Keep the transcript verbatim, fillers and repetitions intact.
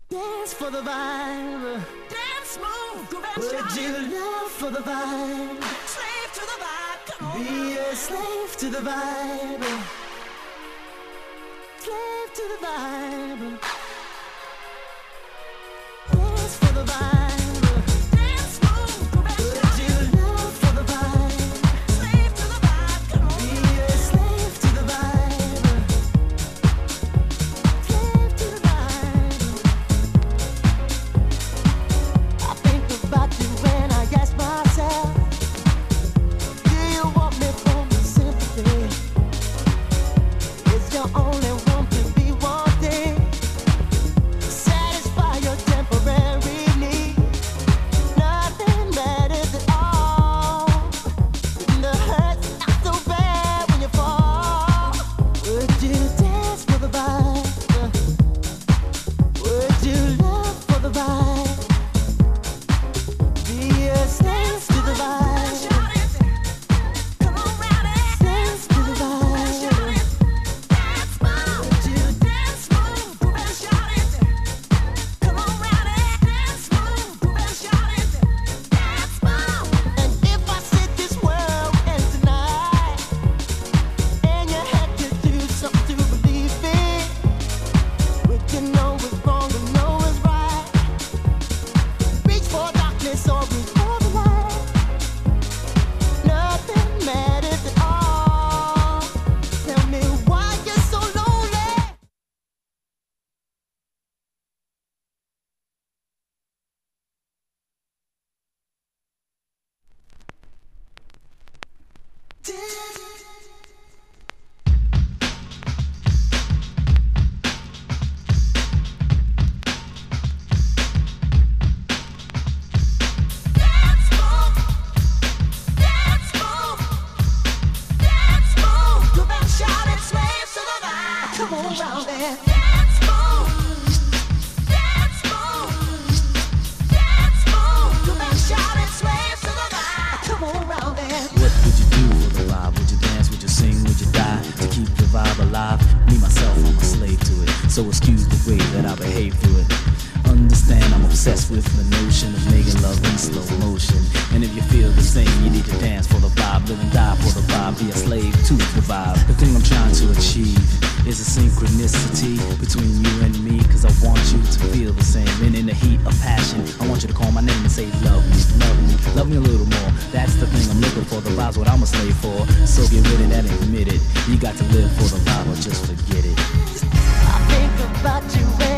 Dance for the vibe. Dance, move, groove and Would shine. you love for the vibe? Slave to the vibe, come on. Be a slave to the vibe. Slave to the vibe. Dance for the vibe. Dance, move, groove and Would shine. you love for the vibe? Slave to the vibe, come on. Be a slave to the vibe. Slave to the vibe. I think about you when I ask myself, do you want me for my sympathy? Is your only one to be wanting? Satisfy your temporary need. Nothing matters at all. And the hurt's not so bad when you fall. Would you dance for the vibe? Would you love for the vibe? Be a slave to the vibe. Shout it. Come on, rowdy. Slave to the Shout vibe. it. Dance, move. Would you Dance, move, groove and shout it. Come on, rowdy. Dance, move, groove and shout it. Dance, move. And if I said this world ends tonight, and you had to do something to believe it, would you know it's wrong and know it's right? Reach for darkness or reach for the light. Nothing matters at all. Tell me why you're so lonely. Dance, move. Dance, move. Dance, move, groove and shout it. Slaves to the vibe. Come on, rowdy. Dance, move. Dance, move. Dance, move, groove and shout it. Slaves to the vibe. Come on, rowdy. What would you do for the vibe? Would you dance? Would you sing? Would you die? To keep the vibe alive? Me, myself, I'm a slave to it. So excuse the way that I behave through it. Understand I'm obsessed with the notion of making love in slow motion. And if you feel the same, you need to dance for the vibe. Live and die for the vibe. Be a slave to the vibe. The thing I'm trying to achieve is a synchronicity between you and me. Cause I want you to feel the same. And in the heat of passion, I want you to call my name and say love me, love me, love me a little more. That's the thing I'm looking for. The vibe's what I'm a slave for. So get with it and admit it. You got to live for the vibe or just forget it. I think about you